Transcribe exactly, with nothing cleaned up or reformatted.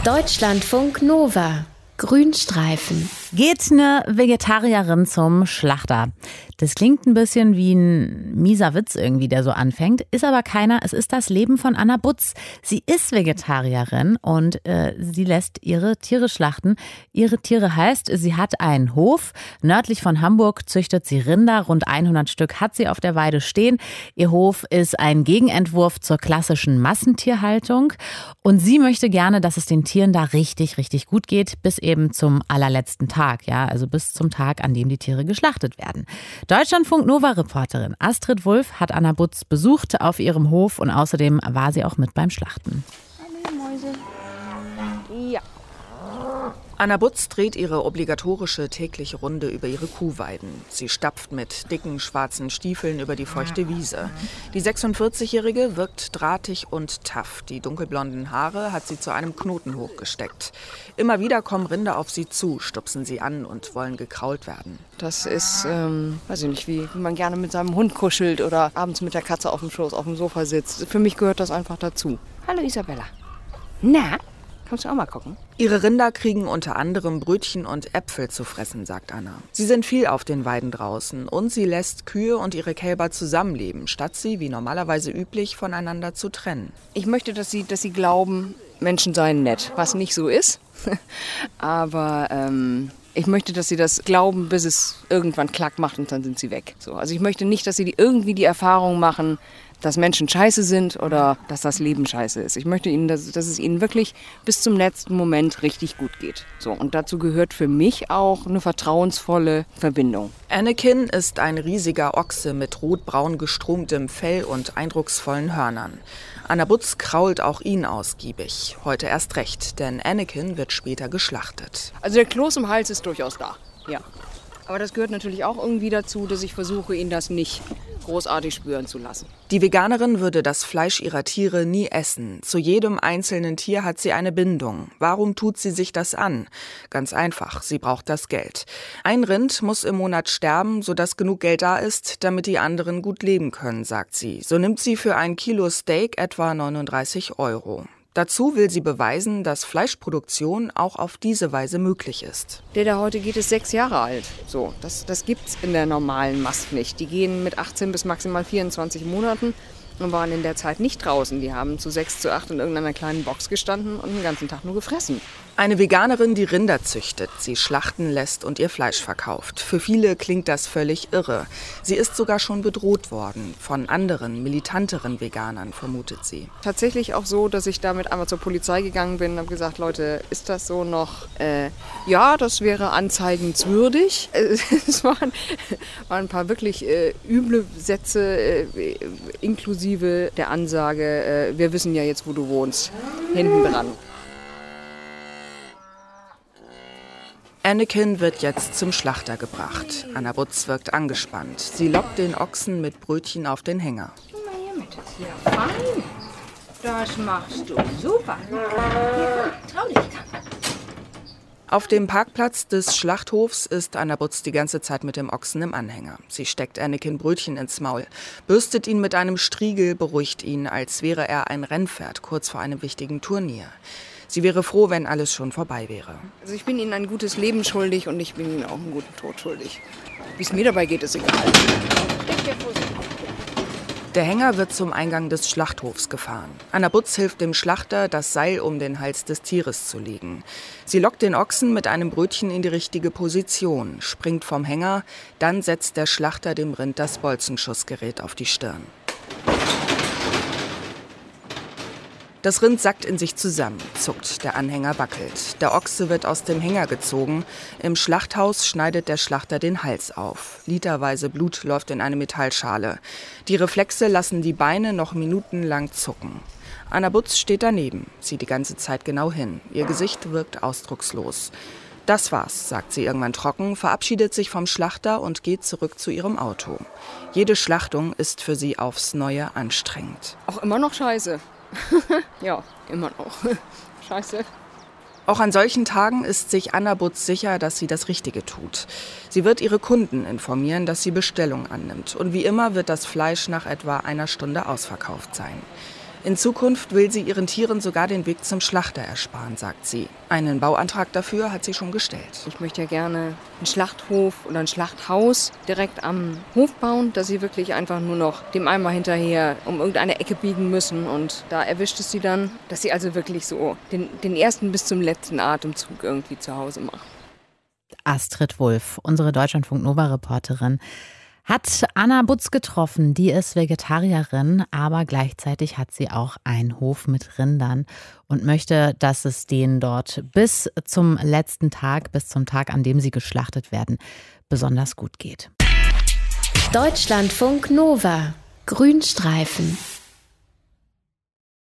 Deutschlandfunk Nova. Grünstreifen. Geht eine Vegetarierin zum Schlachter? Das klingt ein bisschen wie ein mieser Witz irgendwie, der so anfängt. Ist aber keiner. Es ist das Leben von Anna Butz. Sie ist Vegetarierin und äh, sie lässt ihre Tiere schlachten. Ihre Tiere heißt, sie hat einen Hof. Nördlich von Hamburg züchtet sie Rinder. Rund hundert Stück hat sie auf der Weide stehen. Ihr Hof ist ein Gegenentwurf zur klassischen Massentierhaltung. Und sie möchte gerne, dass es den Tieren da richtig, richtig gut geht, bis eben zum allerletzten Tag. Ja, also bis zum Tag, an dem die Tiere geschlachtet werden. Deutschlandfunk-Nova-Reporterin Astrid Wulff hat Anna Butz besucht auf ihrem Hof und außerdem war sie auch mit beim Schlachten. Hallo Mäuse. Ja. Anna Butz dreht ihre obligatorische tägliche Runde über ihre Kuhweiden. Sie stapft mit dicken, schwarzen Stiefeln über die feuchte Wiese. Die sechsundvierzigjährige wirkt drahtig und tough. Die dunkelblonden Haare hat sie zu einem Knoten hochgesteckt. Immer wieder kommen Rinder auf sie zu, stupsen sie an und wollen gekrault werden. Das ist, ähm, weiß ich nicht, wie, wie man gerne mit seinem Hund kuschelt oder abends mit der Katze auf dem Schoß auf dem Sofa sitzt. Für mich gehört das einfach dazu. Hallo Isabella. Na? Kannst du auch mal gucken? Ihre Rinder kriegen unter anderem Brötchen und Äpfel zu fressen, sagt Anna. Sie sind viel auf den Weiden draußen und sie lässt Kühe und ihre Kälber zusammenleben, statt sie, wie normalerweise üblich, voneinander zu trennen. Ich möchte, dass sie, dass sie glauben, Menschen seien nett, was nicht so ist. Aber ähm, ich möchte, dass sie das glauben, bis es irgendwann Klack macht und dann sind sie weg. So, also ich möchte nicht, dass sie die, irgendwie die Erfahrung machen, dass Menschen scheiße sind oder dass das Leben scheiße ist. Ich möchte ihnen, dass, dass es ihnen wirklich bis zum letzten Moment richtig gut geht. So, und dazu gehört für mich auch eine vertrauensvolle Verbindung. Anakin ist ein riesiger Ochse mit rotbraun gestromtem Fell und eindrucksvollen Hörnern. Anna Butz krault auch ihn ausgiebig. Heute erst recht, denn Anakin wird später geschlachtet. Also der Kloß im Hals ist durchaus da, ja. Aber das gehört natürlich auch irgendwie dazu, dass ich versuche, ihn das nicht großartig spüren zu lassen. Die Veganerin würde das Fleisch ihrer Tiere nie essen. Zu jedem einzelnen Tier hat sie eine Bindung. Warum tut sie sich das an? Ganz einfach, sie braucht das Geld. Ein Rind muss im Monat sterben, sodass genug Geld da ist, damit die anderen gut leben können, sagt sie. So nimmt sie für ein Kilo Steak etwa neununddreißig Euro. Dazu will sie beweisen, dass Fleischproduktion auch auf diese Weise möglich ist. Der da heute geht, ist sechs Jahre alt. So, das, das gibt's in der normalen Mast nicht. Die gehen mit achtzehn bis maximal vierundzwanzig Monaten und waren in der Zeit nicht draußen. Die haben zu sechs, zu acht in irgendeiner kleinen Box gestanden und den ganzen Tag nur gefressen. Eine Veganerin, die Rinder züchtet, sie schlachten lässt und ihr Fleisch verkauft. Für viele klingt das völlig irre. Sie ist sogar schon bedroht worden. Von anderen, militanteren Veganern, vermutet sie. Tatsächlich auch so, dass ich damit einmal zur Polizei gegangen bin und habe gesagt, Leute, ist das so noch? Äh, ja, das wäre anzeigenswürdig. Es waren, waren ein paar wirklich äh, üble Sätze, äh, inklusive der Ansage, äh, wir wissen ja jetzt, wo du wohnst, hinten dran. Anakin wird jetzt zum Schlachter gebracht. Anna Butz wirkt angespannt. Sie lockt den Ochsen mit Brötchen auf den Hänger. Komm mal hier mit, das ist ja fein. Das machst du super. Hier, komm, trau dich, komm. Auf dem Parkplatz des Schlachthofs ist Anna Butz die ganze Zeit mit dem Ochsen im Anhänger. Sie steckt Anakin Brötchen ins Maul, bürstet ihn mit einem Striegel, beruhigt ihn, als wäre er ein Rennpferd kurz vor einem wichtigen Turnier. Sie wäre froh, wenn alles schon vorbei wäre. Also ich bin ihnen ein gutes Leben schuldig und ich bin ihnen auch einen guten Tod schuldig. Wie es mir dabei geht, ist egal. Der Hänger wird zum Eingang des Schlachthofs gefahren. Anna Butz hilft dem Schlachter, das Seil um den Hals des Tieres zu legen. Sie lockt den Ochsen mit einem Brötchen in die richtige Position, springt vom Hänger, dann setzt der Schlachter dem Rind das Bolzenschussgerät auf die Stirn. Das Rind sackt in sich zusammen, zuckt, der Anhänger wackelt. Der Ochse wird aus dem Hänger gezogen. Im Schlachthaus schneidet der Schlachter den Hals auf. Literweise Blut läuft in eine Metallschale. Die Reflexe lassen die Beine noch minutenlang zucken. Anna Butz steht daneben, sieht die ganze Zeit genau hin. Ihr Gesicht wirkt ausdruckslos. Das war's, sagt sie irgendwann trocken, verabschiedet sich vom Schlachter und geht zurück zu ihrem Auto. Jede Schlachtung ist für sie aufs Neue anstrengend. Auch immer noch scheiße. Ja, immer noch. Scheiße. Auch an solchen Tagen ist sich Anna Butz sicher, dass sie das Richtige tut. Sie wird ihre Kunden informieren, dass sie Bestellung annimmt. Und wie immer wird das Fleisch nach etwa einer Stunde ausverkauft sein. In Zukunft will sie ihren Tieren sogar den Weg zum Schlachter ersparen, sagt sie. Einen Bauantrag dafür hat sie schon gestellt. Ich möchte ja gerne einen Schlachthof oder ein Schlachthaus direkt am Hof bauen, dass sie wirklich einfach nur noch dem Eimer hinterher um irgendeine Ecke biegen müssen. Und da erwischt es sie dann, dass sie also wirklich so den, den ersten bis zum letzten Atemzug irgendwie zu Hause machen. Astrid Wulff, unsere Deutschlandfunk-Nova-Reporterin, hat Anna Butz getroffen. Die ist Vegetarierin, aber gleichzeitig hat sie auch einen Hof mit Rindern und möchte, dass es denen dort bis zum letzten Tag, bis zum Tag, an dem sie geschlachtet werden, besonders gut geht. Deutschlandfunk Nova. Grünstreifen.